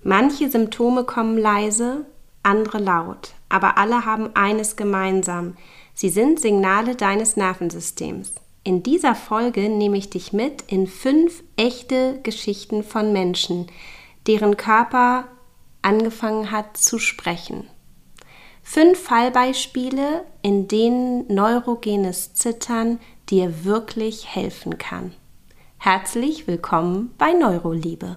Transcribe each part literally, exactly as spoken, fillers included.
Manche Symptome kommen leise, andere laut, aber alle haben eines gemeinsam. Sie sind Signale deines Nervensystems. In dieser Folge nehme ich dich mit in fünf echte Geschichten von Menschen, deren Körper angefangen hat zu sprechen. Fünf Fallbeispiele, in denen neurogenes Zittern dir wirklich helfen kann. Herzlich willkommen bei Neuroliebe.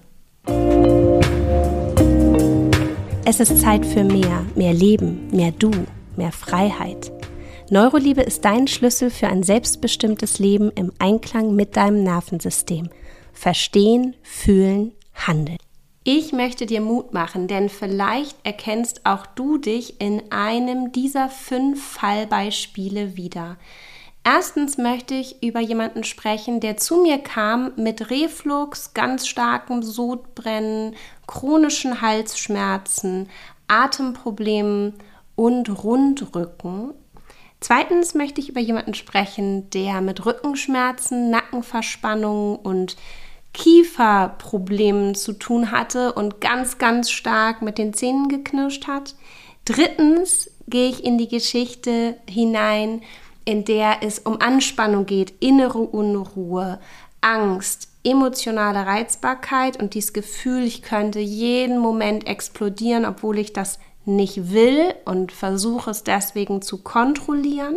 Es ist Zeit für mehr, mehr Leben, mehr Du, mehr Freiheit. Neuroliebe ist dein Schlüssel für ein selbstbestimmtes Leben im Einklang mit deinem Nervensystem. Verstehen, fühlen, handeln. Ich möchte dir Mut machen, denn vielleicht erkennst auch du dich in einem dieser fünf Fallbeispiele wieder. Erstens möchte ich über jemanden sprechen, der zu mir kam mit Reflux, ganz starkem Sodbrennen, chronischen Halsschmerzen, Atemproblemen und Rundrücken. Zweitens möchte ich über jemanden sprechen, der mit Rückenschmerzen, Nackenverspannungen und Kieferproblemen zu tun hatte und ganz, ganz stark mit den Zähnen geknirscht hat. Drittens gehe ich in die Geschichte hinein, in der es um Anspannung geht, innere Unruhe, Angst, emotionale Reizbarkeit und dieses Gefühl, ich könnte jeden Moment explodieren, obwohl ich das nicht will und versuche es deswegen zu kontrollieren.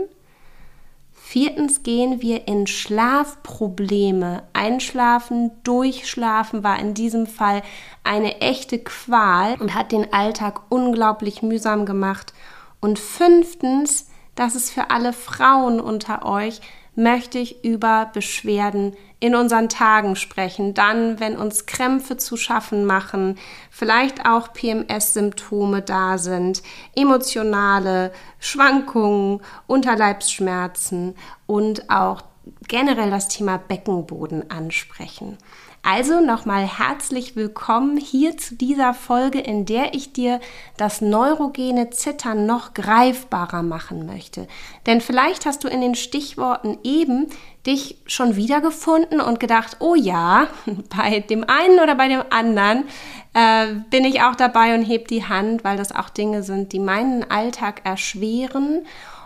Viertens gehen wir in Schlafprobleme. Einschlafen, durchschlafen war in diesem Fall eine echte Qual und hat den Alltag unglaublich mühsam gemacht. Und fünftens, das ist für alle Frauen unter euch, möchte ich über Beschwerden in unseren Tagen sprechen. Dann, wenn uns Krämpfe zu schaffen machen, vielleicht auch P M S-Symptome da sind, emotionale Schwankungen, Unterleibsschmerzen und auch generell das Thema Beckenboden ansprechen. Also nochmal herzlich willkommen hier zu dieser Folge, in der ich dir das neurogene Zittern noch greifbarer machen möchte. Denn vielleicht hast du in den Stichworten eben dich schon wiedergefunden und gedacht, oh ja, bei dem einen oder bei dem anderen äh, bin ich auch dabei und heb die Hand, weil das auch Dinge sind, die meinen Alltag erschweren.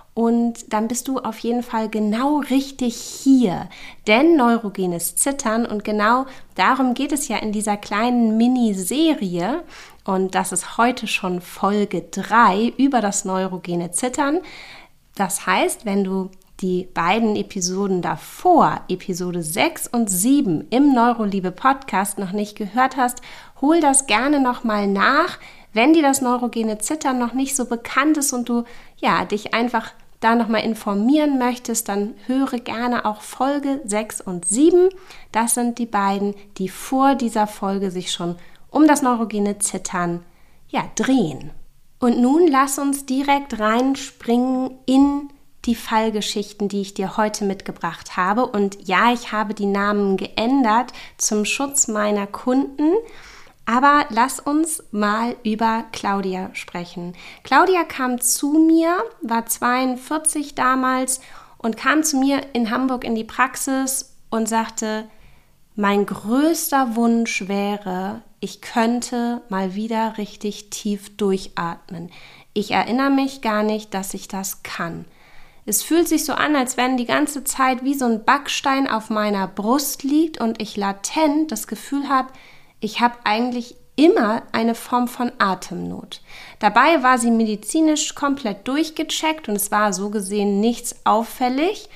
Und dann bist du auf jeden Fall genau richtig hier, denn neurogenes Zittern, und genau darum geht es ja in dieser kleinen Miniserie, und das ist heute schon Folge drei über das neurogene Zittern. Das heißt, wenn du die beiden Episoden davor, Episode sechs und sieben im Neuroliebe-Podcast noch nicht gehört hast, hol das gerne nochmal nach. Wenn dir das neurogene Zittern noch nicht so bekannt ist und du ja dich einfach da nochmal informieren möchtest, dann höre gerne auch Folge sechs und sieben. Das sind die beiden, die vor dieser Folge sich schon um das neurogene Zittern ja, drehen. Und nun lass uns direkt reinspringen in die Fallgeschichten, die ich dir heute mitgebracht habe. Und ja, ich habe die Namen geändert zum Schutz meiner Kunden. Aber lass uns mal über Claudia sprechen. Claudia kam zu mir, war zweiundvierzig damals und kam zu mir in Hamburg in die Praxis und sagte, mein größter Wunsch wäre, ich könnte mal wieder richtig tief durchatmen. Ich erinnere mich gar nicht, dass ich das kann. Es fühlt sich so an, als wenn die ganze Zeit wie so ein Backstein auf meiner Brust liegt und ich latent das Gefühl habe, ich habe eigentlich immer eine Form von Atemnot. Dabei war sie medizinisch komplett durchgecheckt und es war so gesehen nichts auffällig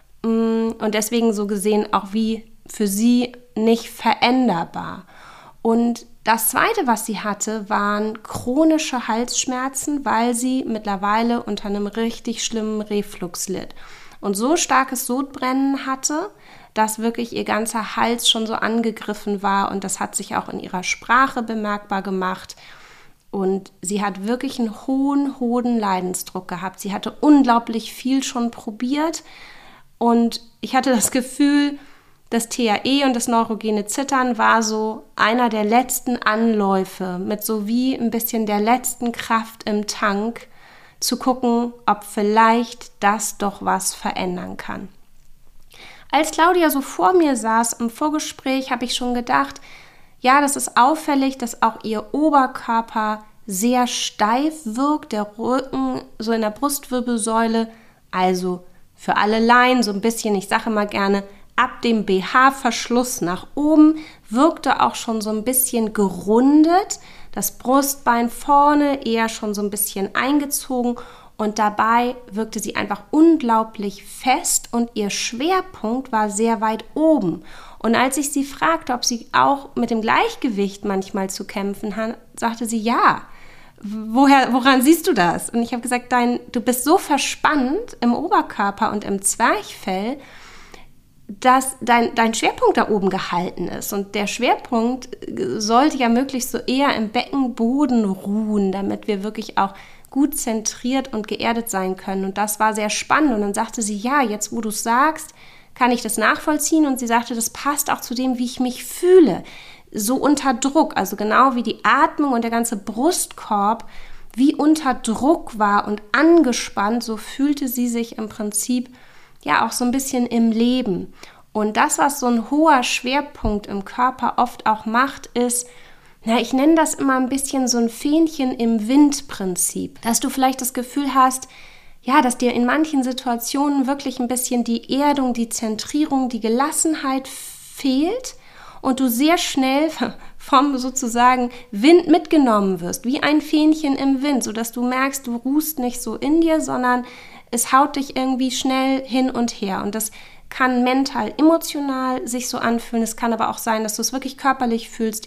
und deswegen so gesehen auch wie für sie nicht veränderbar. Und das Zweite, was sie hatte, waren chronische Halsschmerzen, weil sie mittlerweile unter einem richtig schlimmen Reflux litt und so starkes Sodbrennen hatte, dass wirklich ihr ganzer Hals schon so angegriffen war und das hat sich auch in ihrer Sprache bemerkbar gemacht. Und sie hat wirklich einen hohen, hohen Leidensdruck gehabt. Sie hatte unglaublich viel schon probiert und ich hatte das Gefühl, das T A E und das neurogene Zittern war so einer der letzten Anläufe mit so wie ein bisschen der letzten Kraft im Tank, zu gucken, ob vielleicht das doch was verändern kann. Als Claudia so vor mir saß im Vorgespräch, habe ich schon gedacht, ja, das ist auffällig, dass auch ihr Oberkörper sehr steif wirkt, der Rücken so in der Brustwirbelsäule, also für alle Laien so ein bisschen, ich sage immer gerne, ab dem B H-Verschluss nach oben wirkte auch schon so ein bisschen gerundet, das Brustbein vorne eher schon so ein bisschen eingezogen und dabei wirkte sie einfach unglaublich fest und ihr Schwerpunkt war sehr weit oben. Und als ich sie fragte, ob sie auch mit dem Gleichgewicht manchmal zu kämpfen hat, sagte sie ja. Woher, woran siehst du das? Und ich habe gesagt, dein, du bist so verspannt im Oberkörper und im Zwerchfell, dass dein, dein Schwerpunkt da oben gehalten ist. Und der Schwerpunkt sollte ja möglichst so eher im Beckenboden ruhen, damit wir wirklich auch gut zentriert und geerdet sein können. Und das war sehr spannend. Und dann sagte sie, ja, jetzt wo du es sagst, kann ich das nachvollziehen. Und sie sagte, das passt auch zu dem, wie ich mich fühle. So unter Druck, also genau wie die Atmung und der ganze Brustkorb wie unter Druck war und angespannt, so fühlte sie sich im Prinzip ja auch so ein bisschen im Leben. Und das, was so ein hoher Schwerpunkt im Körper oft auch macht, ist, na, ich nenne das immer ein bisschen so ein Fähnchen im Wind-Prinzip, dass du vielleicht das Gefühl hast, ja, dass dir in manchen Situationen wirklich ein bisschen die Erdung, die Zentrierung, die Gelassenheit fehlt und du sehr schnell vom sozusagen Wind mitgenommen wirst, wie ein Fähnchen im Wind, sodass du merkst, du ruhst nicht so in dir, sondern es haut dich irgendwie schnell hin und her. Und das kann mental, emotional sich so anfühlen. Es kann aber auch sein, dass du es wirklich körperlich fühlst,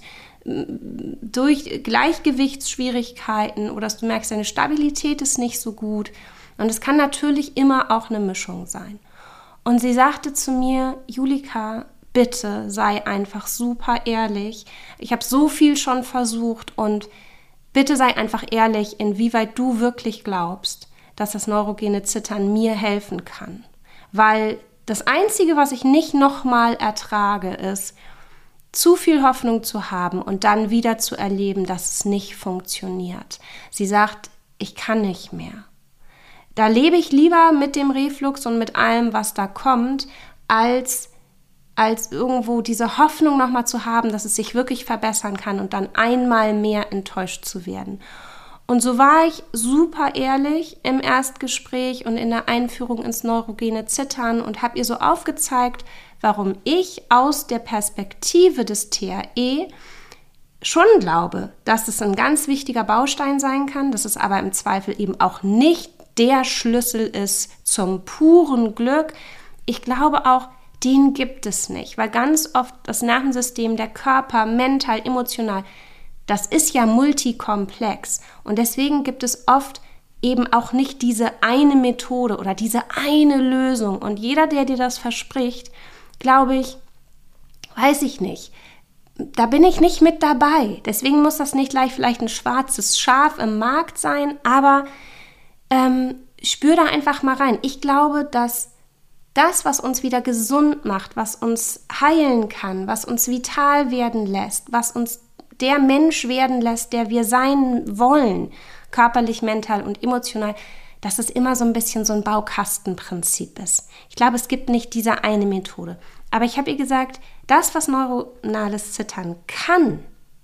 durch Gleichgewichtsschwierigkeiten oder dass du merkst, deine Stabilität ist nicht so gut. Und es kann natürlich immer auch eine Mischung sein. Und sie sagte zu mir, Julika, bitte sei einfach super ehrlich. Ich habe so viel schon versucht und bitte sei einfach ehrlich, inwieweit du wirklich glaubst, dass das neurogene Zittern mir helfen kann. Weil das Einzige, was ich nicht nochmal ertrage, ist, zu viel Hoffnung zu haben und dann wieder zu erleben, dass es nicht funktioniert. Sie sagt, ich kann nicht mehr. Da lebe ich lieber mit dem Reflux und mit allem, was da kommt, als als irgendwo diese Hoffnung nochmal zu haben, dass es sich wirklich verbessern kann und dann einmal mehr enttäuscht zu werden. Und so war ich super ehrlich im Erstgespräch und in der Einführung ins neurogene Zittern und habe ihr so aufgezeigt, warum ich aus der Perspektive des T R E schon glaube, dass es ein ganz wichtiger Baustein sein kann, dass es aber im Zweifel eben auch nicht der Schlüssel ist zum puren Glück. Ich glaube auch, den gibt es nicht, weil ganz oft das Nervensystem, der Körper, mental, emotional, das ist ja multikomplex und deswegen gibt es oft eben auch nicht diese eine Methode oder diese eine Lösung und jeder, der dir das verspricht, glaube ich, weiß ich nicht, da bin ich nicht mit dabei. Deswegen muss das nicht gleich vielleicht ein schwarzes Schaf im Markt sein, aber ähm, spür da einfach mal rein. Ich glaube, dass das, was uns wieder gesund macht, was uns heilen kann, was uns vital werden lässt, was uns der Mensch werden lässt, der wir sein wollen, körperlich, mental und emotional, dass es immer so ein bisschen so ein Baukastenprinzip ist. Ich glaube, es gibt nicht diese eine Methode. Aber ich habe ihr gesagt, das, was neuronales Zittern kann,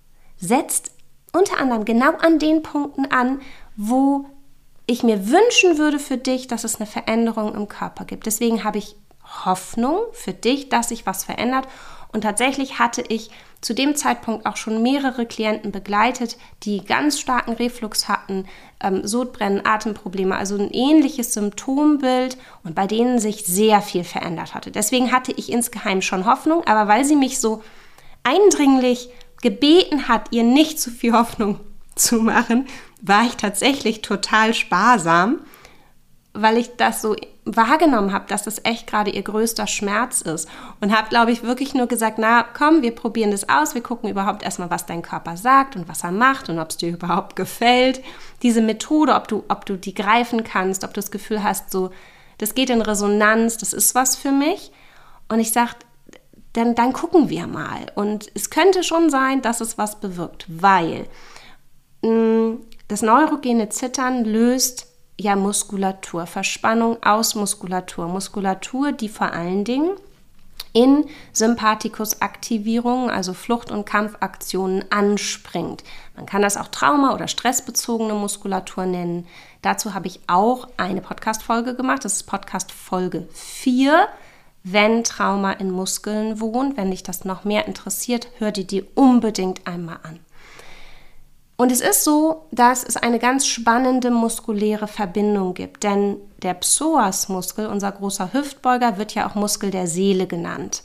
setzt unter anderem genau an den Punkten an, wo ich mir wünschen würde für dich, dass es eine Veränderung im Körper gibt. Deswegen habe ich Hoffnung für dich, dass sich was verändert. Und tatsächlich hatte ich zu dem Zeitpunkt auch schon mehrere Klienten begleitet, die ganz starken Reflux hatten, ähm, Sodbrennen, Atemprobleme, also ein ähnliches Symptombild und bei denen sich sehr viel verändert hatte. Deswegen hatte ich insgeheim schon Hoffnung, aber weil sie mich so eindringlich gebeten hat, ihr nicht zu viel Hoffnung zu machen, war ich tatsächlich total sparsam, weil ich das so wahrgenommen habe, dass das echt gerade ihr größter Schmerz ist und habe, glaube ich, wirklich nur gesagt, na komm, wir probieren das aus, wir gucken überhaupt erstmal, was dein Körper sagt und was er macht und ob es dir überhaupt gefällt, diese Methode, ob du, ob du die greifen kannst, ob du das Gefühl hast, so, das geht in Resonanz, das ist was für mich und ich sage, dann, dann gucken wir mal und es könnte schon sein, dass es was bewirkt, weil mh, das neurogene Zittern löst ja Muskulatur, Verspannung aus Muskulatur. Muskulatur, die vor allen Dingen in Sympathikusaktivierungen, also Flucht- und Kampfaktionen, anspringt. Man kann das auch Trauma- oder stressbezogene Muskulatur nennen. Dazu habe ich auch eine Podcast-Folge gemacht. Das ist Podcast-Folge vier. Wenn Trauma in Muskeln wohnt, wenn dich das noch mehr interessiert, hör dir die unbedingt einmal an. Und es ist so, dass es eine ganz spannende muskuläre Verbindung gibt, denn der Psoasmuskel, unser großer Hüftbeuger, wird ja auch Muskel der Seele genannt.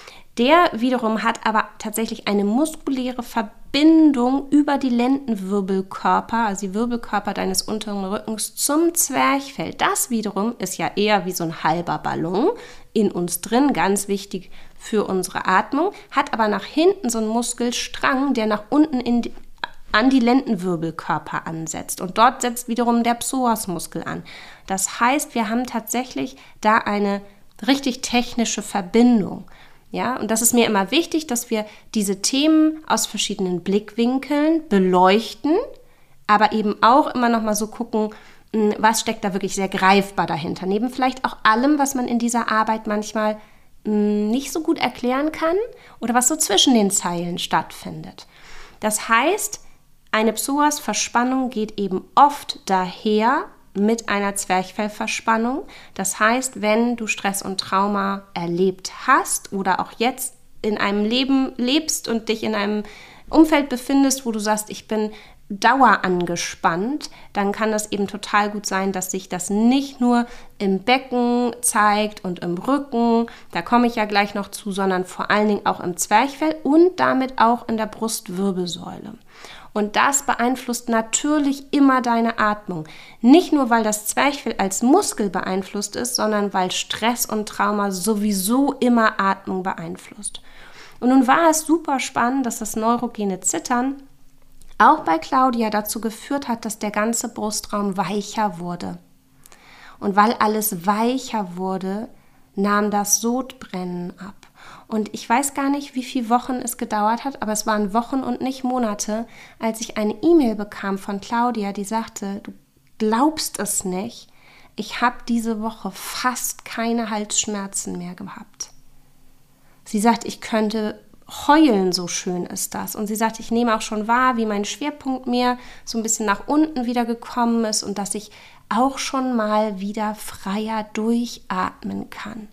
Der wiederum hat aber tatsächlich eine muskuläre Verbindung über die Lendenwirbelkörper, also die Wirbelkörper deines unteren Rückens, zum Zwerchfell. Das wiederum ist ja eher wie so ein halber Ballon in uns drin, ganz wichtig für unsere Atmung, hat aber nach hinten so einen Muskelstrang, der nach unten in die, an die Lendenwirbelkörper ansetzt. Und dort setzt wiederum der Psoasmuskel an. Das heißt, wir haben tatsächlich da eine richtig technische Verbindung. Ja, und das ist mir immer wichtig, dass wir diese Themen aus verschiedenen Blickwinkeln beleuchten, aber eben auch immer noch mal so gucken, was steckt da wirklich sehr greifbar dahinter. Neben vielleicht auch allem, was man in dieser Arbeit manchmal nicht so gut erklären kann oder was so zwischen den Zeilen stattfindet. Das heißt, eine Psoas-Verspannung geht eben oft daher mit einer Zwerchfellverspannung. Das heißt, wenn du Stress und Trauma erlebt hast oder auch jetzt in einem Leben lebst und dich in einem Umfeld befindest, wo du sagst, ich bin dauerangespannt, dann kann das eben total gut sein, dass sich das nicht nur im Becken zeigt und im Rücken, da komme ich ja gleich noch zu, sondern vor allen Dingen auch im Zwerchfell und damit auch in der Brustwirbelsäule. Und das beeinflusst natürlich immer deine Atmung. Nicht nur, weil das Zwerchfell als Muskel beeinflusst ist, sondern weil Stress und Trauma sowieso immer Atmung beeinflusst. Und nun war es super spannend, dass das neurogene Zittern auch bei Claudia dazu geführt hat, dass der ganze Brustraum weicher wurde. Und weil alles weicher wurde, nahm das Sodbrennen ab. Und ich weiß gar nicht, wie viele Wochen es gedauert hat, aber es waren Wochen und nicht Monate, als ich eine E-Mail bekam von Claudia, die sagte, du glaubst es nicht, ich habe diese Woche fast keine Halsschmerzen mehr gehabt. Sie sagt, ich könnte heulen, so schön ist das. Und sie sagt, ich nehme auch schon wahr, wie mein Schwerpunkt mir so ein bisschen nach unten wieder gekommen ist und dass ich auch schon mal wieder freier durchatmen kann.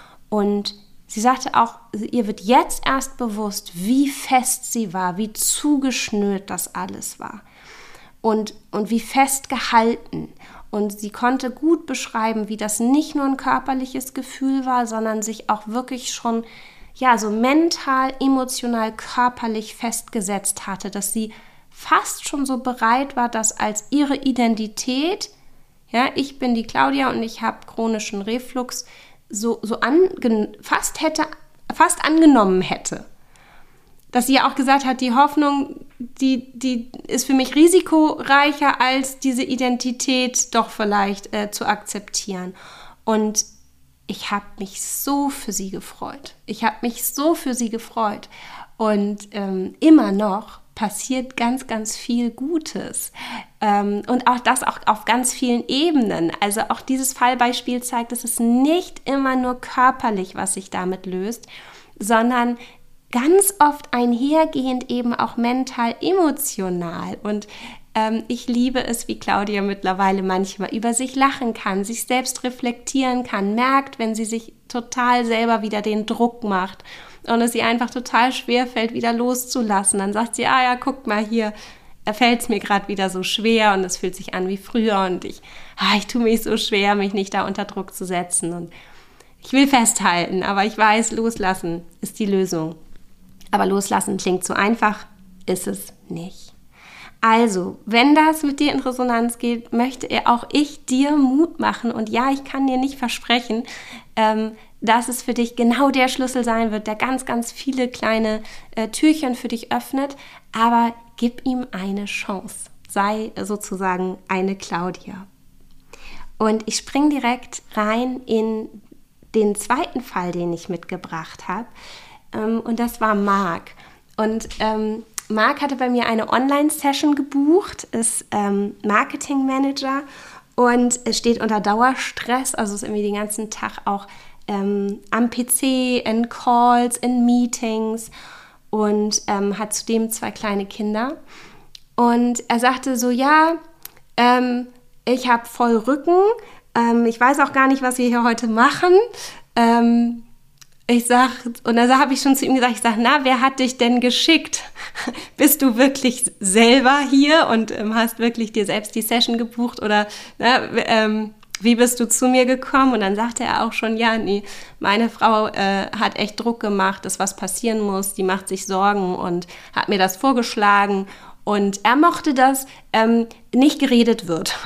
Und sie sagte auch, ihr wird jetzt erst bewusst, wie fest sie war, wie zugeschnürt das alles war und, und wie fest gehalten. Und sie konnte gut beschreiben, wie das nicht nur ein körperliches Gefühl war, sondern sich auch wirklich schon ja, so mental, emotional, körperlich festgesetzt hatte, dass sie fast schon so bereit war, das als ihre Identität, ja, ich bin die Claudia und ich habe chronischen Reflux, so, so ange, fast hätte, fast angenommen hätte. Dass sie ja auch gesagt hat, die Hoffnung, die, die ist für mich risikoreicher, als diese Identität doch vielleicht äh, zu akzeptieren. Und ich habe mich so für sie gefreut. Ich habe mich so für sie gefreut. Und ähm, immer noch passiert ganz, ganz viel Gutes. Ähm, und auch das auch auf ganz vielen Ebenen. Also auch dieses Fallbeispiel zeigt, dass es nicht immer nur körperlich, was sich damit löst, sondern ganz oft einhergehend eben auch mental, emotional. Und ähm, ich liebe es, wie Claudia mittlerweile manchmal über sich lachen kann, sich selbst reflektieren kann, merkt, wenn sie sich total selber wieder den Druck macht und es ihr einfach total schwer fällt, wieder loszulassen. Dann sagt sie, ah ja, guck mal hier, fällt es mir gerade wieder so schwer und es fühlt sich an wie früher und ich, ah, ich tue mich so schwer, mich nicht da unter Druck zu setzen und ich will festhalten, aber ich weiß, loslassen ist die Lösung. Aber loslassen klingt so einfach, ist es nicht. Also, wenn das mit dir in Resonanz geht, möchte auch ich dir Mut machen. Und ja, ich kann dir nicht versprechen, ähm, dass es für dich genau der Schlüssel sein wird, der ganz, ganz viele kleine äh, Türchen für dich öffnet. Aber gib ihm eine Chance. Sei sozusagen eine Claudia. Und ich springe direkt rein in den zweiten Fall, den ich mitgebracht habe. Ähm, und das war Marc. Und ähm, Marc hatte bei mir eine Online-Session gebucht, ist ähm, Marketing-Manager und es steht unter Dauerstress, also ist irgendwie den ganzen Tag auch ähm, am P C, in Calls, in Meetings und ähm, hat zudem zwei kleine Kinder. Und er sagte so, ja, ähm, ich habe voll Rücken, ähm, ich weiß auch gar nicht, was wir hier heute machen. Ähm, ich sag, und da habe ich schon zu ihm gesagt, ich sage, na, wer hat dich denn geschickt? Bist du wirklich selber hier und ähm, hast wirklich dir selbst die Session gebucht oder na, ähm, wie bist du zu mir gekommen? Und dann sagte er auch schon, ja, nee, meine Frau äh, hat echt Druck gemacht, dass was passieren muss, die macht sich Sorgen und hat mir das vorgeschlagen. Und er mochte, dass ähm, nicht geredet wird.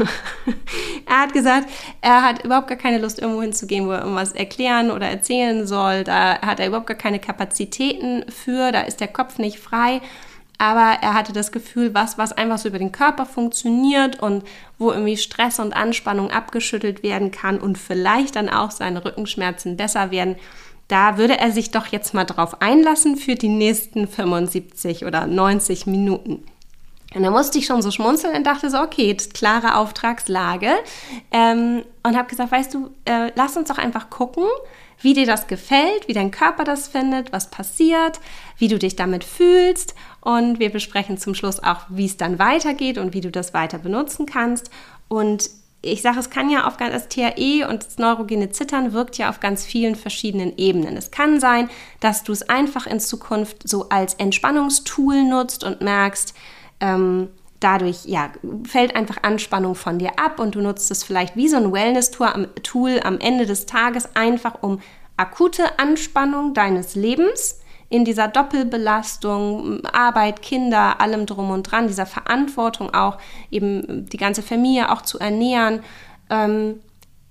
Er hat gesagt, er hat überhaupt gar keine Lust, irgendwo hinzugehen, wo er irgendwas erklären oder erzählen soll. Da hat er überhaupt gar keine Kapazitäten für, da ist der Kopf nicht frei. Aber er hatte das Gefühl, was, was einfach so über den Körper funktioniert und wo irgendwie Stress und Anspannung abgeschüttelt werden kann und vielleicht dann auch seine Rückenschmerzen besser werden, da würde er sich doch jetzt mal drauf einlassen für die nächsten fünfundsiebzig oder neunzig Minuten. Und da musste ich schon so schmunzeln und dachte so, okay, jetzt klare Auftragslage. Ähm, und habe gesagt, weißt du, äh, lass uns doch einfach gucken, wie dir das gefällt, wie dein Körper das findet, was passiert, wie du dich damit fühlst. Und wir besprechen zum Schluss auch, wie es dann weitergeht und wie du das weiter benutzen kannst. Und ich sage, es kann ja auf das T R E und das neurogene Zittern wirkt ja auf ganz vielen verschiedenen Ebenen. Es kann sein, dass du es einfach in Zukunft so als Entspannungstool nutzt und merkst, ähm, dadurch ja, fällt einfach Anspannung von dir ab und du nutzt es vielleicht wie so ein Wellness-Tool am, Tool am Ende des Tages einfach, um akute Anspannung deines Lebens in dieser Doppelbelastung, Arbeit, Kinder, allem drum und dran, dieser Verantwortung auch, eben die ganze Familie auch zu ernähren, ähm,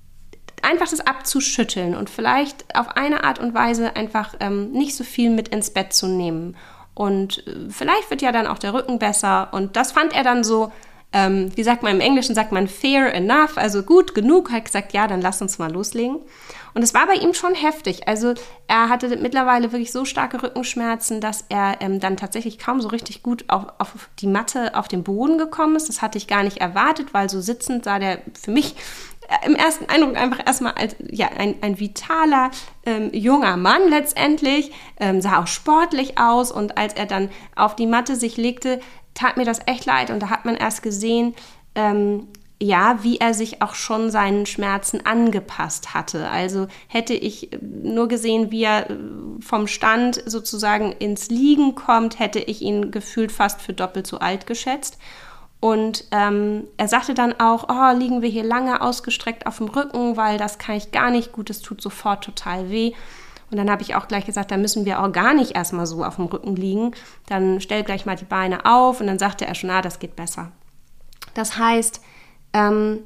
einfach das abzuschütteln und vielleicht auf eine Art und Weise einfach ähm, nicht so viel mit ins Bett zu nehmen. Und vielleicht wird ja dann auch der Rücken besser. Und das fand er dann so, ähm, wie sagt man im Englischen, sagt man fair enough, also gut genug. Hat gesagt, ja, dann lass uns mal loslegen. Und es war bei ihm schon heftig. Also er hatte mittlerweile wirklich so starke Rückenschmerzen, dass er ähm, dann tatsächlich kaum so richtig gut auf, auf die Matte, auf den Boden gekommen ist. Das hatte ich gar nicht erwartet, weil so sitzend sah der für mich im ersten Eindruck einfach erstmal als ja, ein, ein vitaler, ähm, junger Mann letztendlich, ähm, sah auch sportlich aus und als er dann auf die Matte sich legte, tat mir das echt leid und da hat man erst gesehen, ähm, ja, wie er sich auch schon seinen Schmerzen angepasst hatte. Also hätte ich nur gesehen, wie er vom Stand sozusagen ins Liegen kommt, hätte ich ihn gefühlt fast für doppelt so alt geschätzt. Und ähm, er sagte dann auch, oh, liegen wir hier lange ausgestreckt auf dem Rücken, weil das kann ich gar nicht gut, das tut sofort total weh. Und dann habe ich auch gleich gesagt, da müssen wir auch gar nicht erstmal so auf dem Rücken liegen. Dann stell gleich mal die Beine auf und dann sagte er schon, ah, das geht besser. Das heißt, ähm,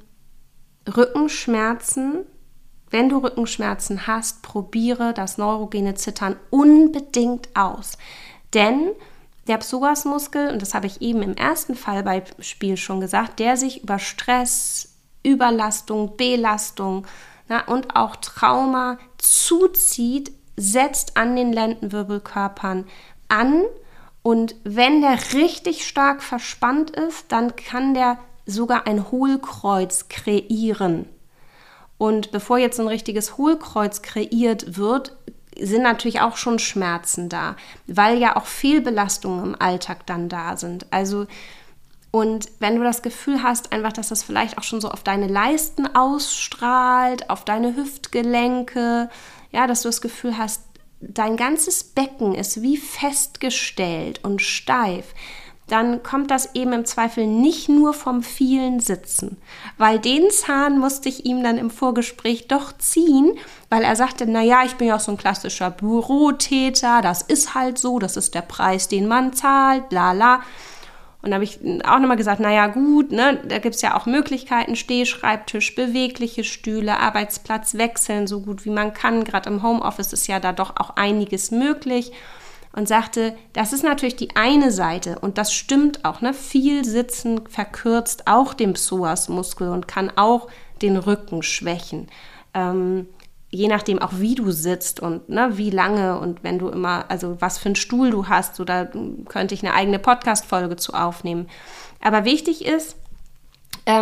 Rückenschmerzen, wenn du Rückenschmerzen hast, probiere das neurogene Zittern unbedingt aus. Denn der Psoasmuskel, und das habe ich eben im ersten Fallbeispiel schon gesagt, der sich über Stress, Überlastung, Belastung na, und auch Trauma zuzieht, setzt an den Lendenwirbelkörpern an. Und wenn der richtig stark verspannt ist, dann kann der sogar ein Hohlkreuz kreieren. Und bevor jetzt so ein richtiges Hohlkreuz kreiert wird, sind natürlich auch schon Schmerzen da, weil ja auch Fehlbelastungen im Alltag dann da sind. Also, und wenn du das Gefühl hast, einfach, dass das vielleicht auch schon so auf deine Leisten ausstrahlt, auf deine Hüftgelenke, ja, dass du das Gefühl hast, dein ganzes Becken ist wie festgestellt und steif, dann kommt das eben im Zweifel nicht nur vom vielen Sitzen, weil den Zahn musste ich ihm dann im Vorgespräch doch ziehen, weil er sagte, naja, ich bin ja auch so ein klassischer Bürotäter, das ist halt so, das ist der Preis, den man zahlt, bla bla. Und da habe ich auch nochmal gesagt, naja gut, ne, da gibt es ja auch Möglichkeiten, Stehschreibtisch, bewegliche Stühle, Arbeitsplatz wechseln, so gut wie man kann. Gerade im Homeoffice ist ja da doch auch einiges möglich. Und sagte, das ist natürlich die eine Seite und das stimmt auch, ne? Viel Sitzen verkürzt auch den Psoasmuskel und kann auch den Rücken schwächen. Ähm, je nachdem auch, wie du sitzt und ne, wie lange und wenn du immer, also was für einen Stuhl du hast, so, da könnte ich eine eigene Podcast-Folge zu aufnehmen. Aber wichtig ist, ähm,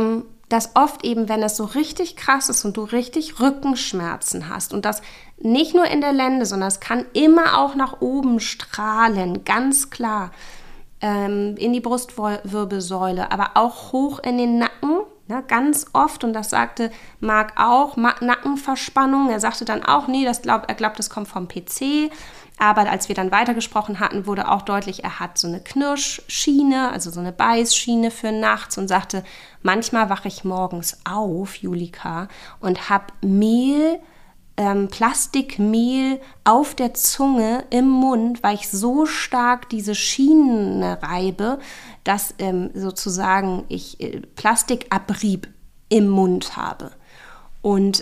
dass oft eben, wenn es so richtig krass ist und du richtig Rückenschmerzen hast und das nicht nur in der Lende, sondern es kann immer auch nach oben strahlen, ganz klar, ähm, in die Brustwirbelsäule, aber auch hoch in den Nacken, ne, ganz oft. Und das sagte Marc auch, Ma- Nackenverspannung. Er sagte dann auch, nee, das glaub, er glaubt, das kommt vom P C. Aber als wir dann weitergesprochen hatten, wurde auch deutlich, er hat so eine Knirschschiene, also so eine Beißschiene für nachts und sagte, manchmal wache ich morgens auf, Julika, und habe Mehl, ähm, Plastikmehl auf der Zunge im Mund, weil ich so stark diese Schiene reibe, dass ähm, sozusagen ich äh, Plastikabrieb im Mund habe. Und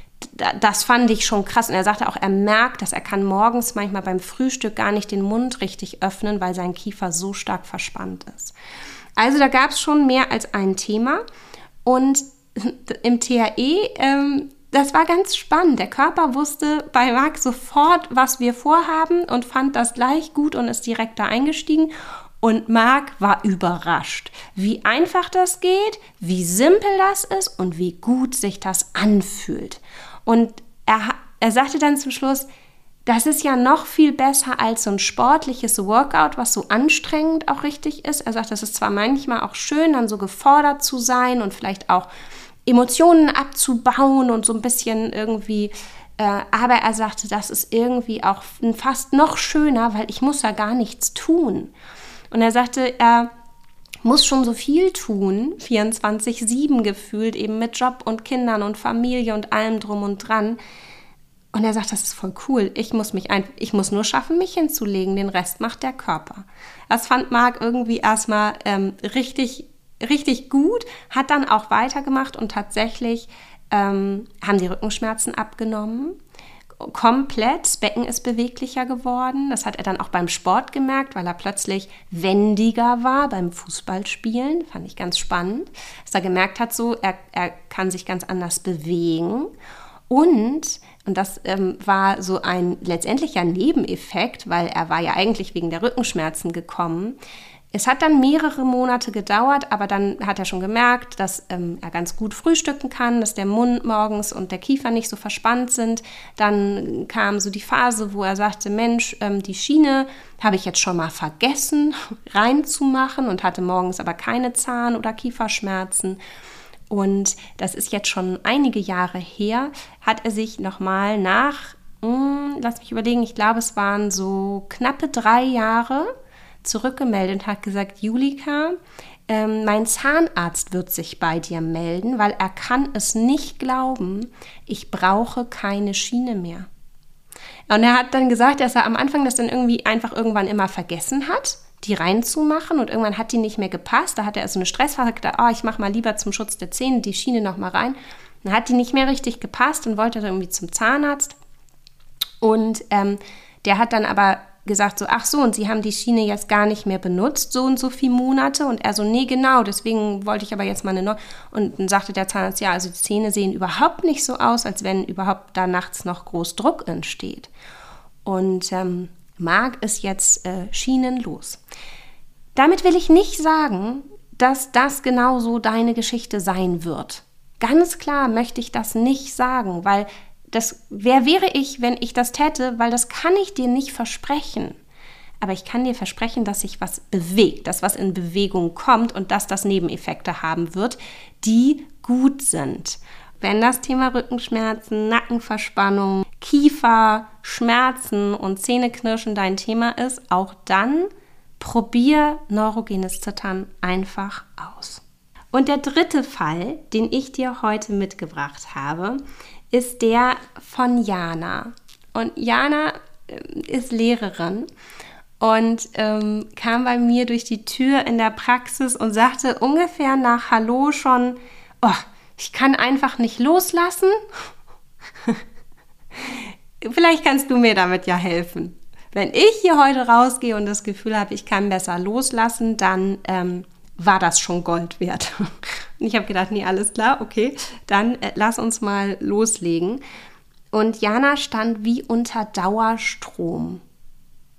das fand ich schon krass. Und er sagte auch, er merkt, dass er kann morgens manchmal beim Frühstück gar nicht den Mund richtig öffnen, weil sein Kiefer so stark verspannt ist. Also da gab es schon mehr als ein Thema. Und im T H E, ähm, das war ganz spannend. Der Körper wusste bei Marc sofort, was wir vorhaben und fand das gleich gut und ist direkt da eingestiegen. Und Marc war überrascht, wie einfach das geht, wie simpel das ist und wie gut sich das anfühlt. Und er, er sagte dann zum Schluss, das ist ja noch viel besser als so ein sportliches Workout, was so anstrengend auch richtig ist. Er sagt, das ist zwar manchmal auch schön, dann so gefordert zu sein und vielleicht auch Emotionen abzubauen und so ein bisschen irgendwie, äh, aber er sagte, das ist irgendwie auch fast noch schöner, weil ich muss ja gar nichts tun. Und er sagte, er muss schon so viel tun, vierundzwanzig sieben gefühlt, eben mit Job und Kindern und Familie und allem drum und dran. Und er sagt, das ist voll cool. Ich muss mich ein, ich muss nur schaffen, mich hinzulegen. Den Rest macht der Körper. Das fand Marc irgendwie erstmal ähm, richtig, richtig gut, hat dann auch weitergemacht und tatsächlich ähm, haben die Rückenschmerzen abgenommen. Komplett, das Becken ist beweglicher geworden. Das hat er dann auch beim Sport gemerkt, weil er plötzlich wendiger war beim Fußballspielen. Fand ich ganz spannend, dass er gemerkt hat, so er, er kann sich ganz anders bewegen. Und, und das ähm, war so ein letztendlicher Nebeneffekt, weil er war ja eigentlich wegen der Rückenschmerzen gekommen. Es hat dann mehrere Monate gedauert, aber dann hat er schon gemerkt, dass ähm, er ganz gut frühstücken kann, dass der Mund morgens und der Kiefer nicht so verspannt sind. Dann kam so die Phase, wo er sagte, Mensch, ähm, die Schiene habe ich jetzt schon mal vergessen reinzumachen und hatte morgens aber keine Zahn- oder Kieferschmerzen. Und das ist jetzt schon einige Jahre her, hat er sich nochmal nach, mh, lass mich überlegen, ich glaube, es waren so knappe drei Jahre, zurückgemeldet und hat gesagt, Julika, ähm, mein Zahnarzt wird sich bei dir melden, weil er kann es nicht glauben, ich brauche keine Schiene mehr. Und er hat dann gesagt, dass er am Anfang das dann irgendwie einfach irgendwann immer vergessen hat, die reinzumachen und irgendwann hat die nicht mehr gepasst. Da hat er so eine Stressphase gedacht, oh, ich mache mal lieber zum Schutz der Zähne die Schiene noch mal rein. Dann hat die nicht mehr richtig gepasst und wollte dann irgendwie zum Zahnarzt. Und ähm, der hat dann aber gesagt so, ach so, und Sie haben die Schiene jetzt gar nicht mehr benutzt, so und so viele Monate. Und er so, nee, genau, deswegen wollte ich aber jetzt mal eine neue. Und dann sagte der Zahnarzt, ja, also die Zähne sehen überhaupt nicht so aus, als wenn überhaupt da nachts noch groß Druck entsteht. Und ähm, Marc ist jetzt äh, schienenlos. Damit will ich nicht sagen, dass das genauso deine Geschichte sein wird. Ganz klar möchte ich das nicht sagen, weil das, wer wäre ich, wenn ich das täte, weil das kann ich dir nicht versprechen. Aber ich kann dir versprechen, dass sich was bewegt, dass was in Bewegung kommt und dass das Nebeneffekte haben wird, die gut sind. Wenn das Thema Rückenschmerzen, Nackenverspannung, Kiefer, Schmerzen und Zähneknirschen dein Thema ist, auch dann probier Neurogenes Zittern einfach aus. Und der dritte Fall, den ich dir heute mitgebracht habe, ist der von Jana. Und Jana äh, ist Lehrerin und ähm, kam bei mir durch die Tür in der Praxis und sagte ungefähr nach Hallo schon, oh, ich kann einfach nicht loslassen. Vielleicht kannst du mir damit ja helfen. Wenn ich hier heute rausgehe und das Gefühl habe, ich kann besser loslassen, dann ähm, war das schon Gold wert. Und ich habe gedacht, nee, alles klar, okay, dann äh, lass uns mal loslegen. Und Jana stand wie unter Dauerstrom.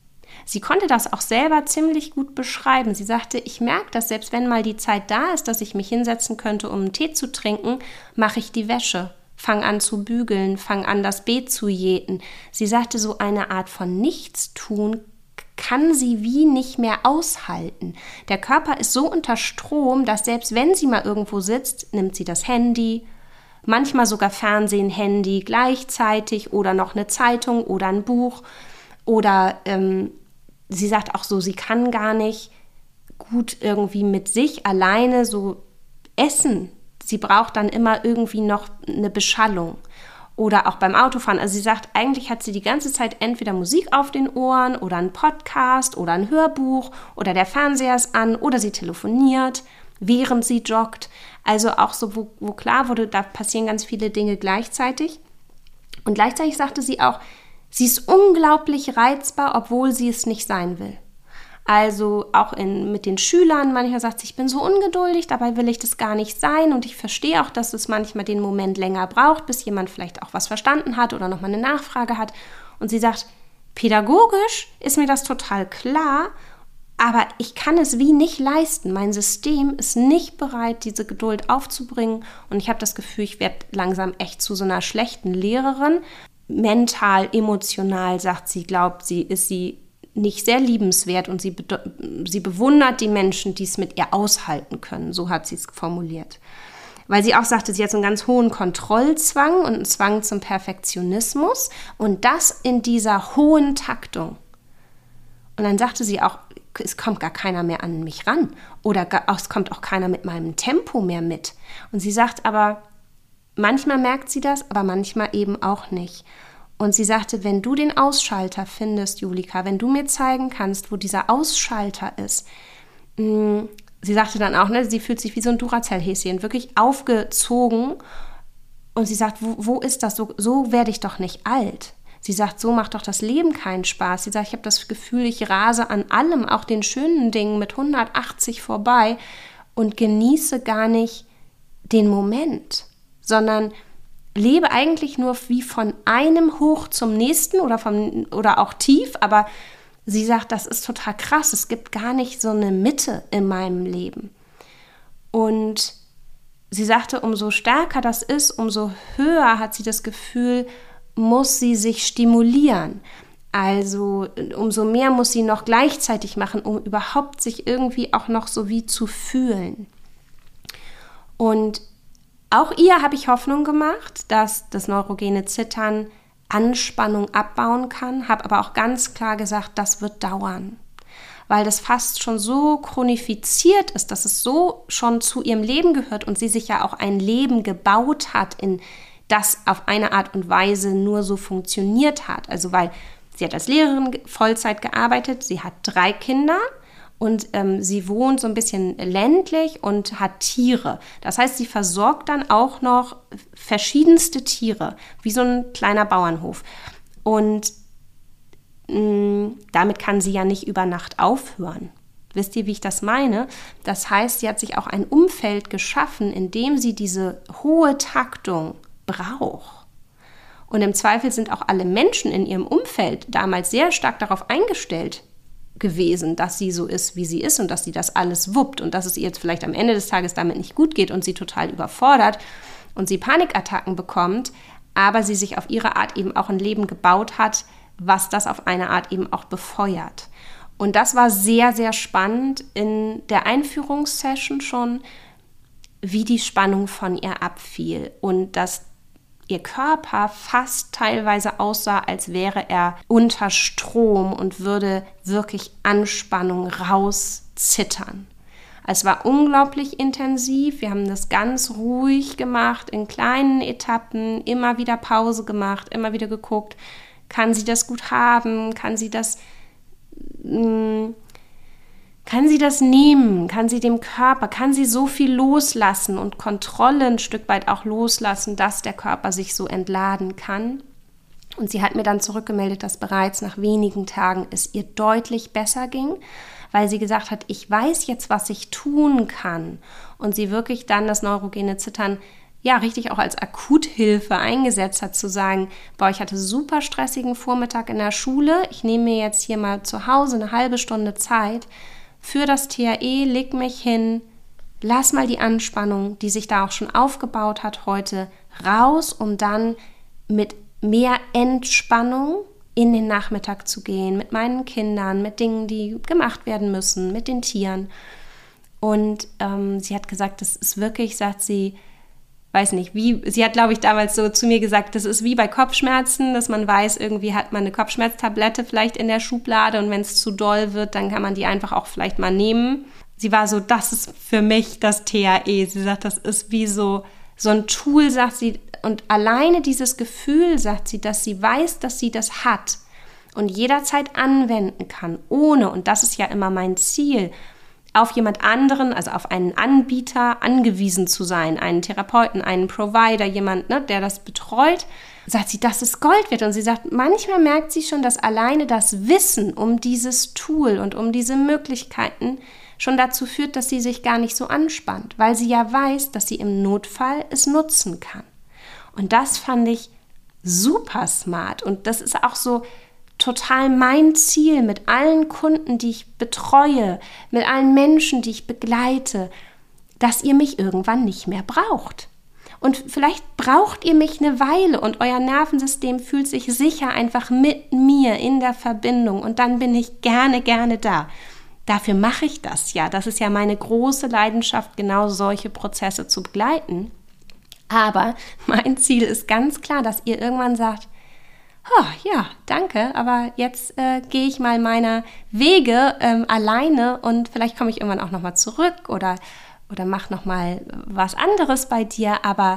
sie konnte das auch selber ziemlich gut beschreiben. Sie sagte, ich merke, dass selbst wenn mal die Zeit da ist, dass ich mich hinsetzen könnte, um einen Tee zu trinken, mache ich die Wäsche, fange an zu bügeln, fange an, das Beet zu jäten. Sie sagte, so eine Art von Nichtstun kann sie wie nicht mehr aushalten. Der Körper ist so unter Strom, dass selbst wenn sie mal irgendwo sitzt, nimmt sie das Handy, manchmal sogar Fernsehen, Handy gleichzeitig oder noch eine Zeitung oder ein Buch. Oder ähm, sie sagt auch so, sie kann gar nicht gut irgendwie mit sich alleine so essen. Sie braucht dann immer irgendwie noch eine Beschallung. Oder auch beim Autofahren. Also sie sagt, eigentlich hat sie die ganze Zeit entweder Musik auf den Ohren oder einen Podcast oder ein Hörbuch oder der Fernseher ist an oder sie telefoniert, während sie joggt. Also auch so, wo, wo klar wurde, da passieren ganz viele Dinge gleichzeitig. Und gleichzeitig sagte sie auch, sie ist unglaublich reizbar, obwohl sie es nicht sein will. Also auch in, mit den Schülern, manchmal sagt sie, ich bin so ungeduldig, dabei will ich das gar nicht sein und ich verstehe auch, dass es manchmal den Moment länger braucht, bis jemand vielleicht auch was verstanden hat oder nochmal eine Nachfrage hat. Und sie sagt, pädagogisch ist mir das total klar, aber ich kann es wie nicht leisten. Mein System ist nicht bereit, diese Geduld aufzubringen und ich habe das Gefühl, ich werde langsam echt zu so einer schlechten Lehrerin. Mental, emotional, sagt sie, glaubt sie, ist sie nicht sehr liebenswert und sie, be- sie bewundert die Menschen, die es mit ihr aushalten können. So hat sie es formuliert. Weil sie auch sagte, sie hat so einen ganz hohen Kontrollzwang und einen Zwang zum Perfektionismus und das in dieser hohen Taktung. Und dann sagte sie auch, es kommt gar keiner mehr an mich ran oder gar, es kommt auch keiner mit meinem Tempo mehr mit. Und sie sagt aber, manchmal merkt sie das, aber manchmal eben auch nicht. Und sie sagte, wenn du den Ausschalter findest, Julika, wenn du mir zeigen kannst, wo dieser Ausschalter ist. Mh, sie sagte dann auch, ne, sie fühlt sich wie so ein Duracell-Häschen, wirklich aufgezogen. Und sie sagt, wo, wo ist das? So, so werde ich doch nicht alt. Sie sagt, so macht doch das Leben keinen Spaß. Sie sagt, ich habe das Gefühl, ich rase an allem, auch den schönen Dingen mit hundertachtzig vorbei und genieße gar nicht den Moment, sondern lebe eigentlich nur wie von einem hoch zum nächsten oder, vom, oder auch tief, aber sie sagt, das ist total krass, es gibt gar nicht so eine Mitte in meinem Leben. Und sie sagte, umso stärker das ist, umso höher hat sie das Gefühl, muss sie sich stimulieren. Also umso mehr muss sie noch gleichzeitig machen, um überhaupt sich irgendwie auch noch so wie zu fühlen. Und auch ihr habe ich Hoffnung gemacht, dass das neurogene Zittern Anspannung abbauen kann, habe aber auch ganz klar gesagt, das wird dauern, weil das fast schon so chronifiziert ist, dass es so schon zu ihrem Leben gehört und sie sich ja auch ein Leben gebaut hat, in das auf eine Art und Weise nur so funktioniert hat. Also weil sie hat als Lehrerin Vollzeit gearbeitet, sie hat drei Kinder, und ähm, sie wohnt so ein bisschen ländlich und hat Tiere. Das heißt, sie versorgt dann auch noch verschiedenste Tiere, wie so ein kleiner Bauernhof. Und mh, damit kann sie ja nicht über Nacht aufhören. Wisst ihr, wie ich das meine? Das heißt, sie hat sich auch ein Umfeld geschaffen, in dem sie diese hohe Taktung braucht. Und im Zweifel sind auch alle Menschen in ihrem Umfeld damals sehr stark darauf eingestellt gewesen, dass sie so ist, wie sie ist und dass sie das alles wuppt und dass es ihr jetzt vielleicht am Ende des Tages damit nicht gut geht und sie total überfordert und sie Panikattacken bekommt, aber sie sich auf ihre Art eben auch ein Leben gebaut hat, was das auf eine Art eben auch befeuert. Und das war sehr, sehr spannend in der Einführungssession schon, wie die Spannung von ihr abfiel und dass ihr Körper fast teilweise aussah, als wäre er unter Strom und würde wirklich Anspannung rauszittern. Es war unglaublich intensiv. Wir haben das ganz ruhig gemacht, in kleinen Etappen, immer wieder Pause gemacht, immer wieder geguckt, kann sie das gut haben, kann sie das, mh, kann sie das nehmen, kann sie dem Körper, kann sie so viel loslassen und Kontrolle ein Stück weit auch loslassen, dass der Körper sich so entladen kann. Und sie hat mir dann zurückgemeldet, dass bereits nach wenigen Tagen es ihr deutlich besser ging, weil sie gesagt hat, ich weiß jetzt, was ich tun kann. Und sie wirklich dann das neurogene Zittern ja richtig auch als Akuthilfe eingesetzt hat, zu sagen, boah, ich hatte super stressigen Vormittag in der Schule, ich nehme mir jetzt hier mal zu Hause eine halbe Stunde Zeit für das T A E, leg mich hin, lass mal die Anspannung, die sich da auch schon aufgebaut hat heute, raus, um dann mit mehr Entspannung in den Nachmittag zu gehen, mit meinen Kindern, mit Dingen, die gemacht werden müssen, mit den Tieren. Und ähm, sie hat gesagt, das ist wirklich, sagt sie, weiß nicht, wie, sie hat, glaube ich, damals so zu mir gesagt, das ist wie bei Kopfschmerzen, dass man weiß, irgendwie hat man eine Kopfschmerztablette vielleicht in der Schublade und wenn es zu doll wird, dann kann man die einfach auch vielleicht mal nehmen. Sie war so, das ist für mich das T A E. Sie sagt, das ist wie so, so ein Tool, sagt sie, und alleine dieses Gefühl, sagt sie, dass sie weiß, dass sie das hat und jederzeit anwenden kann, ohne, und das ist ja immer mein Ziel, auf jemand anderen, also auf einen Anbieter angewiesen zu sein, einen Therapeuten, einen Provider, jemand, ne, der das betreut, sagt sie, dass es Gold wird. Und sie sagt, manchmal merkt sie schon, dass alleine das Wissen um dieses Tool und um diese Möglichkeiten schon dazu führt, dass sie sich gar nicht so anspannt, weil sie ja weiß, dass sie im Notfall es nutzen kann. Und das fand ich super smart. Und das ist auch so total mein Ziel mit allen Kunden, die ich betreue, mit allen Menschen, die ich begleite, dass ihr mich irgendwann nicht mehr braucht. Und vielleicht braucht ihr mich eine Weile und euer Nervensystem fühlt sich sicher einfach mit mir in der Verbindung und dann bin ich gerne, gerne da. Dafür mache ich das ja. Das ist ja meine große Leidenschaft, genau solche Prozesse zu begleiten. Aber mein Ziel ist ganz klar, dass ihr irgendwann sagt, oh, ja, danke, aber jetzt äh, gehe ich mal meiner Wege ähm, alleine und vielleicht komme ich irgendwann auch nochmal zurück oder, oder mache nochmal was anderes bei dir, aber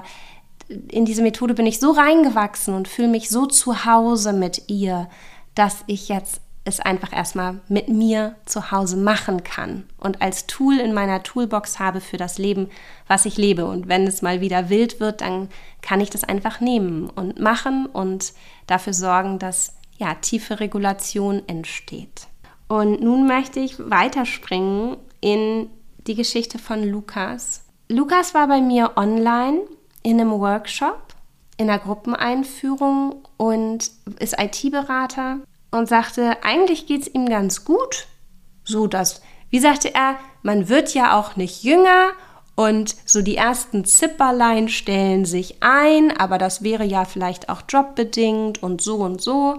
in diese Methode bin ich so reingewachsen und fühle mich so zu Hause mit ihr, dass ich jetzt es einfach erstmal mit mir zu Hause machen kann und als Tool in meiner Toolbox habe für das Leben, was ich lebe. Und wenn es mal wieder wild wird, dann kann ich das einfach nehmen und machen und dafür sorgen, dass ja, tiefe Regulation entsteht. Und nun möchte ich weiterspringen in die Geschichte von Lukas. Lukas war bei mir online in einem Workshop, in einer Gruppeneinführung und ist I T-Berater. Und sagte, eigentlich geht es ihm ganz gut, so dass, wie sagte er, man wird ja auch nicht jünger und so die ersten Zipperlein stellen sich ein, aber das wäre ja vielleicht auch jobbedingt und so und so.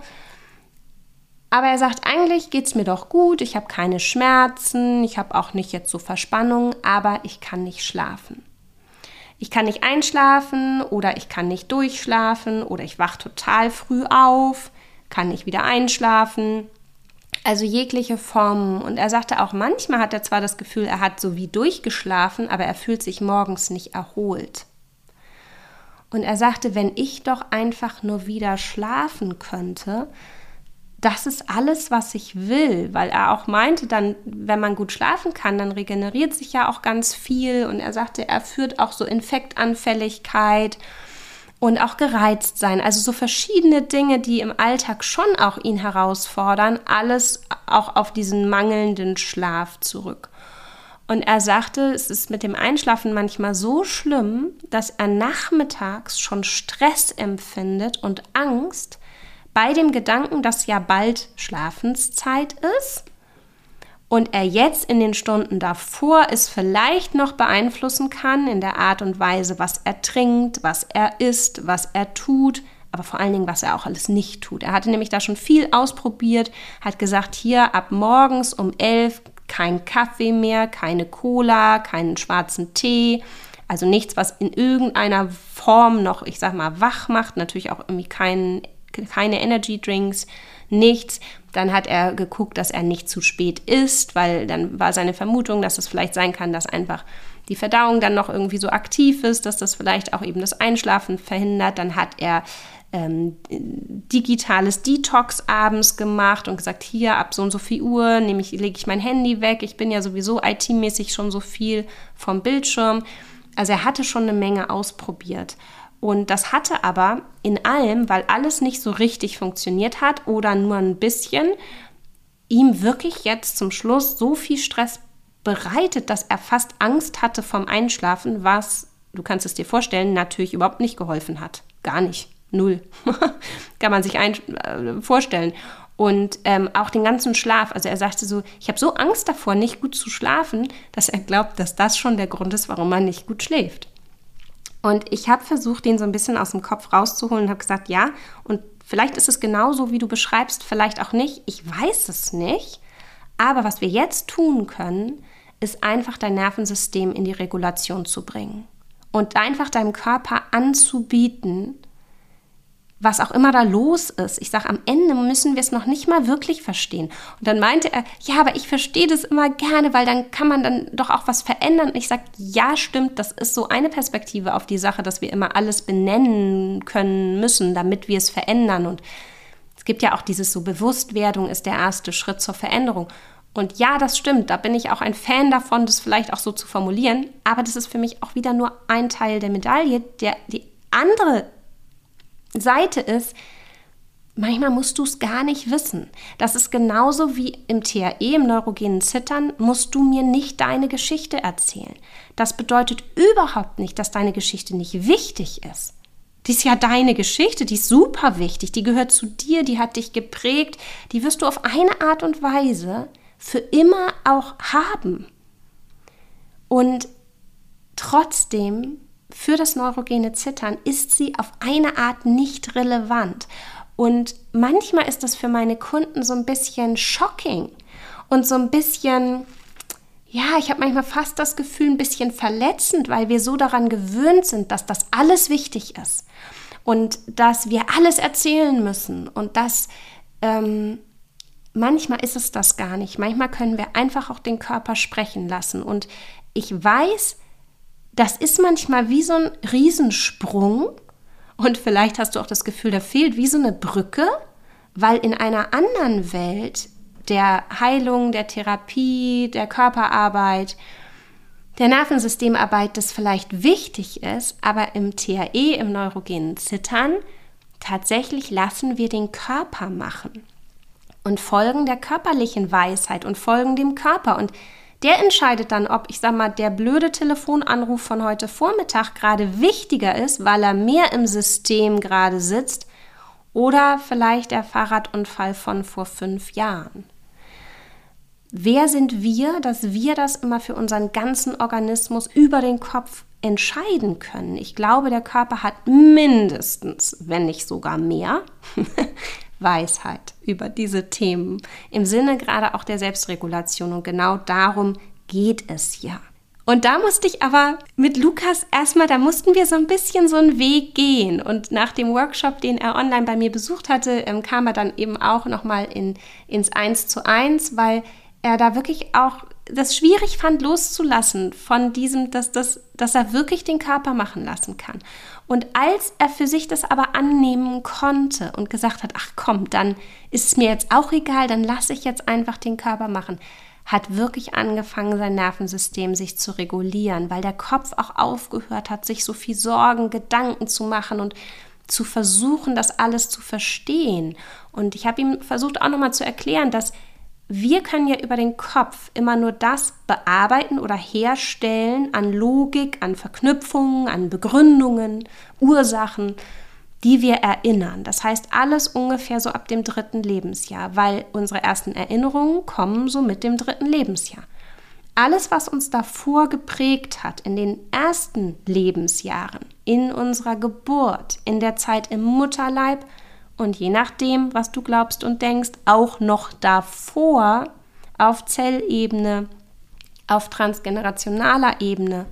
Aber er sagt, eigentlich geht es mir doch gut, ich habe keine Schmerzen, ich habe auch nicht jetzt so Verspannung, aber ich kann nicht schlafen. Ich kann nicht einschlafen oder ich kann nicht durchschlafen oder ich wache total früh auf, kann nicht wieder einschlafen, also jegliche Formen. Und er sagte auch, manchmal hat er zwar das Gefühl, er hat so wie durchgeschlafen, aber er fühlt sich morgens nicht erholt. Und er sagte, wenn ich doch einfach nur wieder schlafen könnte, das ist alles, was ich will, weil er auch meinte, dann, wenn man gut schlafen kann, dann regeneriert sich ja auch ganz viel. Und er sagte, er führt auch so Infektanfälligkeit und auch gereizt sein, also so verschiedene Dinge, die im Alltag schon auch ihn herausfordern, alles auch auf diesen mangelnden Schlaf zurück. Und er sagte, es ist mit dem Einschlafen manchmal so schlimm, dass er nachmittags schon Stress empfindet und Angst bei dem Gedanken, dass ja bald Schlafenszeit ist und er jetzt in den Stunden davor es vielleicht noch beeinflussen kann in der Art und Weise, was er trinkt, was er isst, was er tut, aber vor allen Dingen, was er auch alles nicht tut. Er hatte nämlich da schon viel ausprobiert, hat gesagt, hier ab morgens um elf kein Kaffee mehr, keine Cola, keinen schwarzen Tee, also nichts, was in irgendeiner Form noch, ich sag mal, wach macht, natürlich auch irgendwie kein, keine Energy Drinks, nichts. Dann hat er geguckt, dass er nicht zu spät isst, weil dann war seine Vermutung, dass es vielleicht sein kann, dass einfach die Verdauung dann noch irgendwie so aktiv ist, dass das vielleicht auch eben das Einschlafen verhindert. Dann hat er ähm, digitales Detox abends gemacht und gesagt, hier ab so und so viel Uhr nehme ich, lege ich mein Handy weg. Ich bin ja sowieso I T-mäßig schon so viel vom Bildschirm. Also er hatte schon eine Menge ausprobiert. Und das hatte aber in allem, weil alles nicht so richtig funktioniert hat oder nur ein bisschen, ihm wirklich jetzt zum Schluss so viel Stress bereitet, dass er fast Angst hatte vom Einschlafen, was du kannst es dir vorstellen, natürlich überhaupt nicht geholfen hat. Gar nicht. Null. Kann man sich ein, äh, vorstellen. Und ähm, auch den ganzen Schlaf. Also er sagte so, ich habe so Angst davor, nicht gut zu schlafen, dass er glaubt, dass das schon der Grund ist, warum man nicht gut schläft. Und ich habe versucht, den so ein bisschen aus dem Kopf rauszuholen und habe gesagt, ja, und vielleicht ist es genauso, wie du beschreibst, vielleicht auch nicht. Ich weiß es nicht. Aber was wir jetzt tun können, ist einfach dein Nervensystem in die Regulation zu bringen. Und einfach deinem Körper anzubieten, was auch immer da los ist. Ich sage, am Ende müssen wir es noch nicht mal wirklich verstehen. Und dann meinte er, ja, aber ich verstehe das immer gerne, weil dann kann man dann doch auch was verändern. Und ich sage, ja, stimmt, das ist so eine Perspektive auf die Sache, dass wir immer alles benennen können müssen, damit wir es verändern. Und es gibt ja auch dieses so, Bewusstwerdung ist der erste Schritt zur Veränderung. Und ja, das stimmt, da bin ich auch ein Fan davon, das vielleicht auch so zu formulieren. Aber das ist für mich auch wieder nur ein Teil der Medaille. Der, die andere Seite ist, manchmal musst du es gar nicht wissen. Das ist genauso wie im T R E, im neurogenen Zittern, musst du mir nicht deine Geschichte erzählen. Das bedeutet überhaupt nicht, dass deine Geschichte nicht wichtig ist. Die ist ja deine Geschichte, die ist super wichtig, die gehört zu dir, die hat dich geprägt, die wirst du auf eine Art und Weise für immer auch haben. Und trotzdem, für das neurogene Zittern ist sie auf eine Art nicht relevant. Und manchmal ist das für meine Kunden so ein bisschen shocking und so ein bisschen, ja, ich habe manchmal fast das Gefühl, ein bisschen verletzend, weil wir so daran gewöhnt sind, dass das alles wichtig ist und dass wir alles erzählen müssen und dass ähm, manchmal ist es das gar nicht. Manchmal können wir einfach auch den Körper sprechen lassen. Und ich weiß, das ist manchmal wie so ein Riesensprung und vielleicht hast du auch das Gefühl, da fehlt wie so eine Brücke, weil in einer anderen Welt der Heilung, der Therapie, der Körperarbeit, der Nervensystemarbeit das vielleicht wichtig ist, aber im T R E, im neurogenen Zittern, tatsächlich lassen wir den Körper machen und folgen der körperlichen Weisheit und folgen dem Körper und der entscheidet dann, ob, ich sag mal, der blöde Telefonanruf von heute Vormittag gerade wichtiger ist, weil er mehr im System gerade sitzt, oder vielleicht der Fahrradunfall von vor fünf Jahren. Wer sind wir, dass wir das immer für unseren ganzen Organismus über den Kopf entscheiden können? Ich glaube, der Körper hat mindestens, wenn nicht sogar mehr, Weisheit über diese Themen, im Sinne gerade auch der Selbstregulation. Und genau darum geht es ja. Und da musste ich aber mit Lukas erstmal, da mussten wir so ein bisschen so einen Weg gehen. Und nach dem Workshop, den er online bei mir besucht hatte, ähm, kam er dann eben auch nochmal in, ins Eins zu Eins, weil er da wirklich auch das schwierig fand, loszulassen von diesem, dass, das, dass er wirklich den Körper machen lassen kann. Und als er für sich das aber annehmen konnte und gesagt hat, ach komm, dann ist es mir jetzt auch egal, dann lasse ich jetzt einfach den Körper machen, hat wirklich angefangen, sein Nervensystem sich zu regulieren, weil der Kopf auch aufgehört hat, sich so viel Sorgen, Gedanken zu machen und zu versuchen, das alles zu verstehen. Und ich habe ihm versucht auch nochmal zu erklären, dass wir können ja über den Kopf immer nur das bearbeiten oder herstellen an Logik, an Verknüpfungen, an Begründungen, Ursachen, die wir erinnern. Das heißt, alles ungefähr so ab dem dritten Lebensjahr, weil unsere ersten Erinnerungen kommen so mit dem dritten Lebensjahr. Alles, was uns davor geprägt hat, in den ersten Lebensjahren, in unserer Geburt, in der Zeit im Mutterleib, und je nachdem, was du glaubst und denkst, auch noch davor auf Zellebene, auf transgenerationaler Ebene,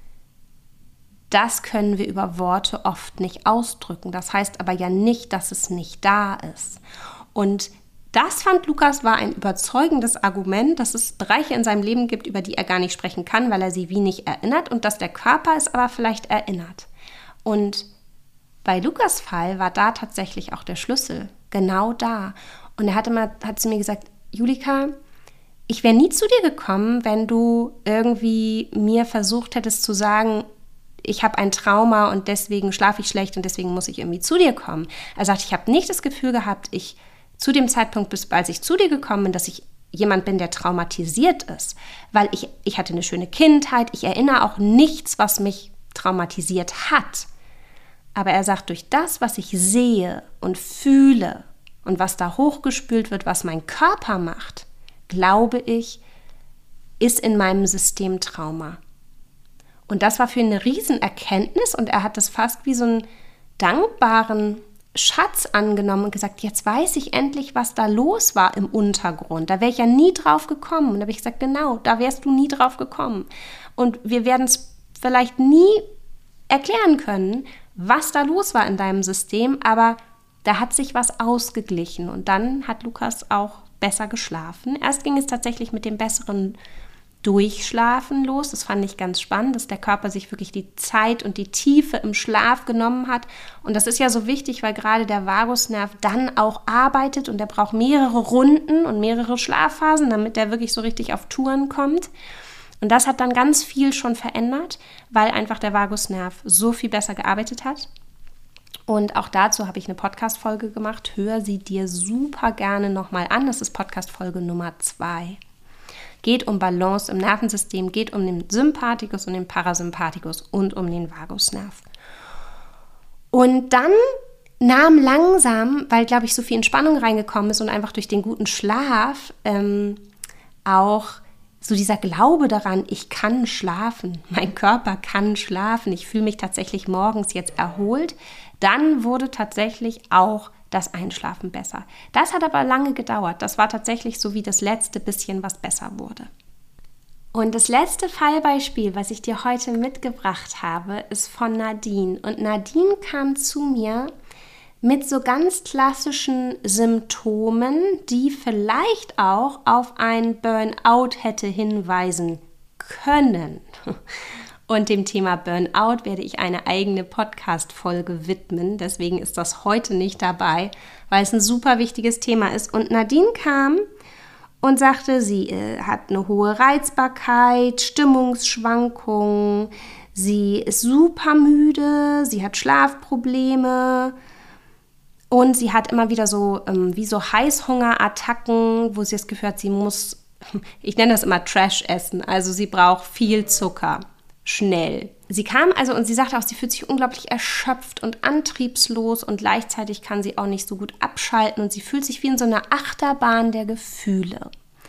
das können wir über Worte oft nicht ausdrücken. Das heißt aber ja nicht, dass es nicht da ist. Und das fand Lukas war ein überzeugendes Argument, dass es Bereiche in seinem Leben gibt, über die er gar nicht sprechen kann, weil er sie wie nicht erinnert und dass der Körper es aber vielleicht erinnert. Und bei Lukas' Fall war da tatsächlich auch der Schlüssel, genau da. Und er hatte mal, hat zu mir gesagt, Julika, ich wäre nie zu dir gekommen, wenn du irgendwie mir versucht hättest zu sagen, ich habe ein Trauma und deswegen schlafe ich schlecht und deswegen muss ich irgendwie zu dir kommen. Er sagt, ich habe nicht das Gefühl gehabt, ich zu dem Zeitpunkt, bis als ich zu dir gekommen bin, dass ich jemand bin, der traumatisiert ist, weil ich, ich hatte eine schöne Kindheit, ich erinnere auch nichts, was mich traumatisiert hat. Aber er sagt, durch das, was ich sehe und fühle und was da hochgespült wird, was mein Körper macht, glaube ich, ist in meinem System Trauma. Und das war für ihn eine Riesenerkenntnis und er hat das fast wie so einen dankbaren Schatz angenommen und gesagt, jetzt weiß ich endlich, was da los war im Untergrund. Da wäre ich ja nie drauf gekommen. Und da habe ich gesagt, genau, da wärst du nie drauf gekommen. Und wir werden es vielleicht nie erklären können, was da los war in deinem System, aber da hat sich was ausgeglichen. Und dann hat Lukas auch besser geschlafen. Erst ging es tatsächlich mit dem besseren Durchschlafen los. Das fand ich ganz spannend, dass der Körper sich wirklich die Zeit und die Tiefe im Schlaf genommen hat. Und das ist ja so wichtig, weil gerade der Vagusnerv dann auch arbeitet und der braucht mehrere Runden und mehrere Schlafphasen, damit der wirklich so richtig auf Touren kommt. Und das hat dann ganz viel schon verändert, weil einfach der Vagusnerv so viel besser gearbeitet hat. Und auch dazu habe ich eine Podcast-Folge gemacht. Hör sie dir super gerne nochmal an. Das ist Podcast-Folge Nummer zwei. Geht um Balance im Nervensystem, geht um den Sympathikus und den Parasympathikus und um den Vagusnerv. Und dann nahm langsam, weil, glaube ich, so viel Entspannung reingekommen ist und einfach durch den guten Schlaf ähm, auch so dieser Glaube daran, ich kann schlafen, mein Körper kann schlafen, ich fühle mich tatsächlich morgens jetzt erholt, dann wurde tatsächlich auch das Einschlafen besser. Das hat aber lange gedauert. Das war tatsächlich so wie das letzte bisschen, was besser wurde. Und das letzte Fallbeispiel, was ich dir heute mitgebracht habe, ist von Nadine. Und Nadine kam zu mir mit so ganz klassischen Symptomen, die vielleicht auch auf ein Burnout hätte hinweisen können. Und dem Thema Burnout werde ich eine eigene Podcast-Folge widmen. Deswegen ist das heute nicht dabei, weil es ein super wichtiges Thema ist. Und Nadine kam und sagte, sie äh, hat eine hohe Reizbarkeit, Stimmungsschwankungen, sie ist super müde, sie hat Schlafprobleme und sie hat immer wieder so ähm, wie so Heißhungerattacken, wo sie das Gefühl hat, sie muss, ich nenne das immer Trash essen, also sie braucht viel Zucker. Schnell. Sie kam also und sie sagte auch, sie fühlt sich unglaublich erschöpft und antriebslos und gleichzeitig kann sie auch nicht so gut abschalten und sie fühlt sich wie in so einer Achterbahn der Gefühle.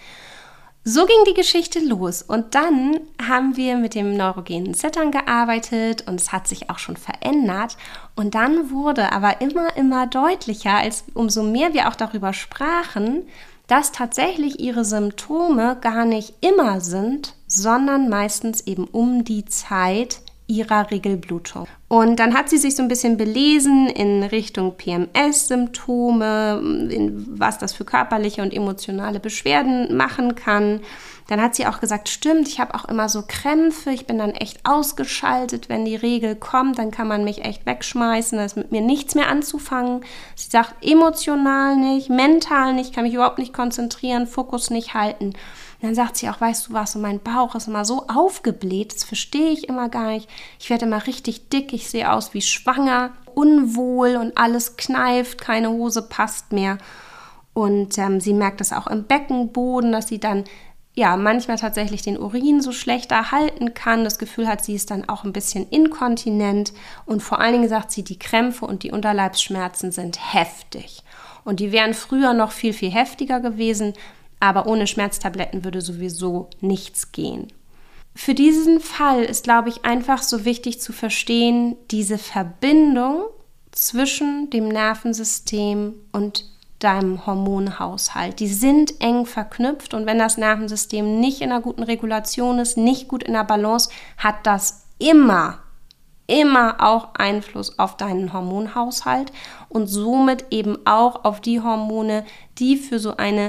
So ging die Geschichte los und dann haben wir mit dem neurogenen Zittern gearbeitet und es hat sich auch schon verändert und dann wurde aber immer, immer deutlicher, als umso mehr wir auch darüber sprachen, dass tatsächlich ihre Symptome gar nicht immer sind, sondern meistens eben um die Zeit ihrer Regelblutung. Und dann hat sie sich so ein bisschen belesen in Richtung P M S-Symptome, in was das für körperliche und emotionale Beschwerden machen kann. Dann hat sie auch gesagt, stimmt, ich habe auch immer so Krämpfe, ich bin dann echt ausgeschaltet, wenn die Regel kommt, dann kann man mich echt wegschmeißen, da ist mit mir nichts mehr anzufangen. Sie sagt, emotional nicht, mental nicht, kann mich überhaupt nicht konzentrieren, Fokus nicht halten. Und dann sagt sie auch, weißt du was, so mein Bauch ist immer so aufgebläht, das verstehe ich immer gar nicht. Ich werde immer richtig dick, ich sehe aus wie schwanger, unwohl und alles kneift, keine Hose passt mehr. Und ähm, sie merkt das auch im Beckenboden, dass sie dann ja manchmal tatsächlich den Urin so schlechter halten kann. Das Gefühl hat, sie ist dann auch ein bisschen inkontinent. Und vor allen Dingen sagt sie, die Krämpfe und die Unterleibsschmerzen sind heftig. Und die wären früher noch viel, viel heftiger gewesen. Aber ohne Schmerztabletten würde sowieso nichts gehen. Für diesen Fall ist, glaube ich, einfach so wichtig zu verstehen, diese Verbindung zwischen dem Nervensystem und deinem Hormonhaushalt. Die sind eng verknüpft und wenn das Nervensystem nicht in einer guten Regulation ist, nicht gut in der Balance, hat das immer, immer auch Einfluss auf deinen Hormonhaushalt und somit eben auch auf die Hormone, die für so eine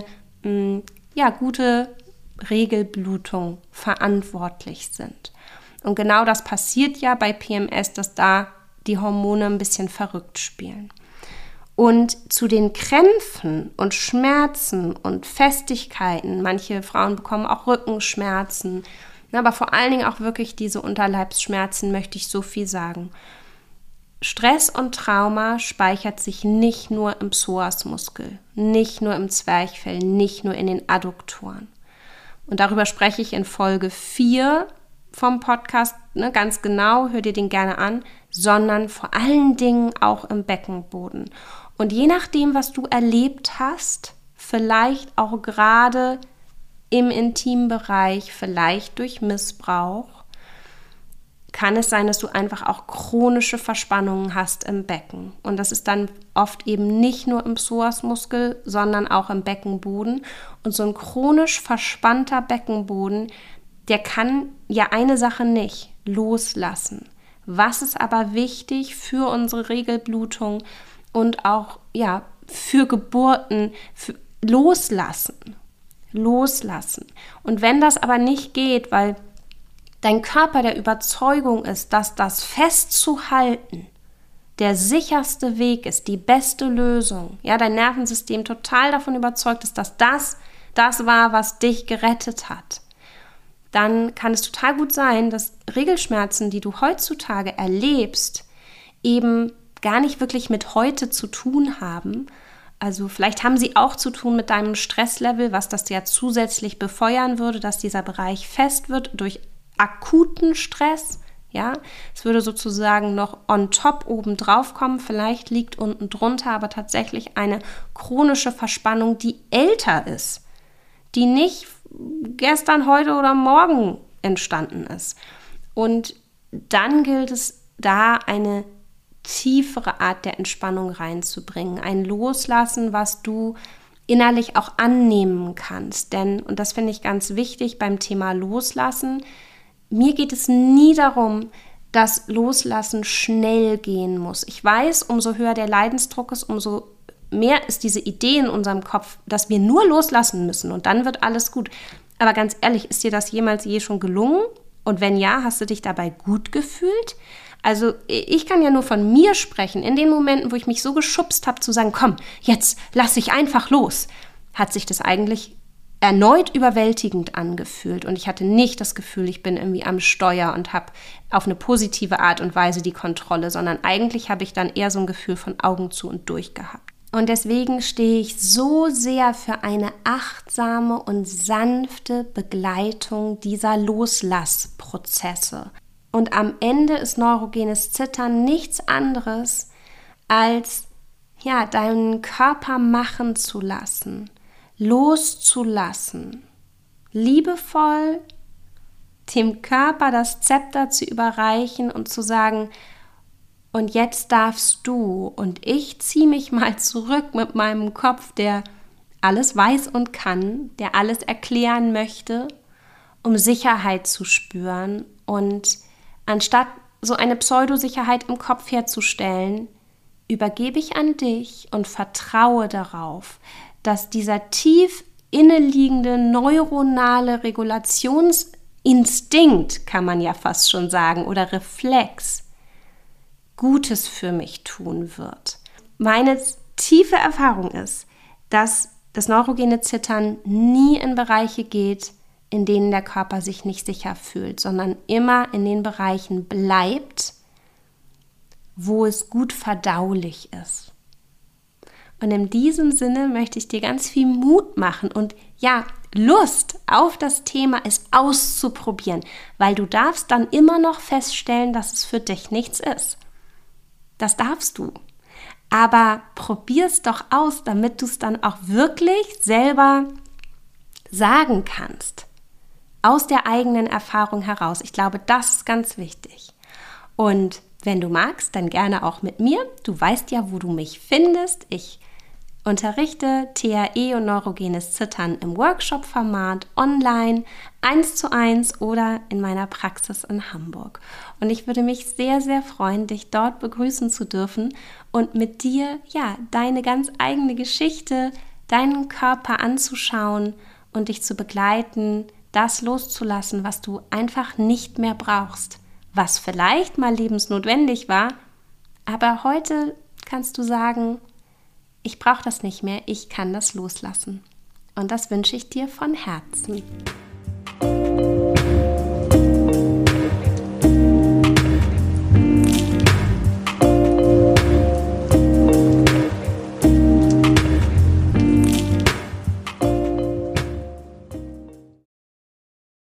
ja, gute Regelblutung verantwortlich sind. Und genau das passiert ja bei P M S, dass da die Hormone ein bisschen verrückt spielen. Und zu den Krämpfen und Schmerzen und Festigkeiten, manche Frauen bekommen auch Rückenschmerzen, aber vor allen Dingen auch wirklich diese Unterleibsschmerzen, möchte ich so viel sagen. Stress und Trauma speichert sich nicht nur im Psoasmuskel, nicht nur im Zwerchfell, nicht nur in den Adduktoren. Und darüber spreche ich in Folge vier vom Podcast, ne, ganz genau, hör dir den gerne an, sondern vor allen Dingen auch im Beckenboden. Und je nachdem, was du erlebt hast, vielleicht auch gerade im Intimbereich, vielleicht durch Missbrauch, kann es sein, dass du einfach auch chronische Verspannungen hast im Becken. Und das ist dann oft eben nicht nur im Psoasmuskel, sondern auch im Beckenboden. Und so ein chronisch verspannter Beckenboden, der kann ja eine Sache nicht, loslassen. Was ist aber wichtig für unsere Regelblutung und auch ja, für Geburten, für loslassen. Loslassen. Und wenn das aber nicht geht, weil dein Körper der Überzeugung ist, dass das festzuhalten der sicherste Weg ist, die beste Lösung, ja, dein Nervensystem total davon überzeugt ist, dass das das war, was dich gerettet hat, dann kann es total gut sein, dass Regelschmerzen, die du heutzutage erlebst, eben gar nicht wirklich mit heute zu tun haben. Also vielleicht haben sie auch zu tun mit deinem Stresslevel, was das ja zusätzlich befeuern würde, dass dieser Bereich fest wird durch akuten Stress. Ja, es würde sozusagen noch on top oben drauf kommen. Vielleicht liegt unten drunter aber tatsächlich eine chronische Verspannung, die älter ist, die nicht gestern, heute oder morgen entstanden ist. Und dann gilt es, da eine tiefere Art der Entspannung reinzubringen, ein Loslassen, was du innerlich auch annehmen kannst. Denn, und das finde ich ganz wichtig beim Thema Loslassen, mir geht es nie darum, dass Loslassen schnell gehen muss. Ich weiß, umso höher der Leidensdruck ist, umso mehr ist diese Idee in unserem Kopf, dass wir nur loslassen müssen und dann wird alles gut. Aber ganz ehrlich, ist dir das jemals je schon gelungen? Und wenn ja, hast du dich dabei gut gefühlt? Also ich kann ja nur von mir sprechen. In den Momenten, wo ich mich so geschubst habe zu sagen, komm, jetzt lass ich einfach los, hat sich das eigentlich erneut überwältigend angefühlt. Und ich hatte nicht das Gefühl, ich bin irgendwie am Steuer und habe auf eine positive Art und Weise die Kontrolle, sondern eigentlich habe ich dann eher so ein Gefühl von Augen zu und durch gehabt. Und deswegen stehe ich so sehr für eine achtsame und sanfte Begleitung dieser Loslassprozesse. Und am Ende ist neurogenes Zittern nichts anderes, als ja, deinen Körper machen zu lassen, loszulassen, liebevoll dem Körper das Zepter zu überreichen und zu sagen, und jetzt darfst du und ich ziehe mich mal zurück mit meinem Kopf, der alles weiß und kann, der alles erklären möchte, um Sicherheit zu spüren. Und anstatt so eine Pseudosicherheit im Kopf herzustellen, übergebe ich an dich und vertraue darauf, dass dieser tief inneliegende neuronale Regulationsinstinkt, kann man ja fast schon sagen, oder Reflex, Gutes für mich tun wird. Meine tiefe Erfahrung ist, dass das neurogene Zittern nie in Bereiche geht, in denen der Körper sich nicht sicher fühlt, sondern immer in den Bereichen bleibt, wo es gut verdaulich ist. Und in diesem Sinne möchte ich dir ganz viel Mut machen und ja, Lust auf das Thema, es auszuprobieren, weil du darfst dann immer noch feststellen, dass es für dich nichts ist. Das darfst du. Aber probier es doch aus, damit du es dann auch wirklich selber sagen kannst. Aus der eigenen Erfahrung heraus. Ich glaube, das ist ganz wichtig. Und wenn du magst, dann gerne auch mit mir. Du weißt ja, wo du mich findest. Ich unterrichte T R E und neurogenes Zittern im Workshop-Format online, eins zu eins oder in meiner Praxis in Hamburg. Und ich würde mich sehr, sehr freuen, dich dort begrüßen zu dürfen und mit dir, ja, deine ganz eigene Geschichte, deinen Körper anzuschauen und dich zu begleiten, das loszulassen, was du einfach nicht mehr brauchst, was vielleicht mal lebensnotwendig war, aber heute kannst du sagen, ich brauche das nicht mehr, ich kann das loslassen. Und das wünsche ich dir von Herzen.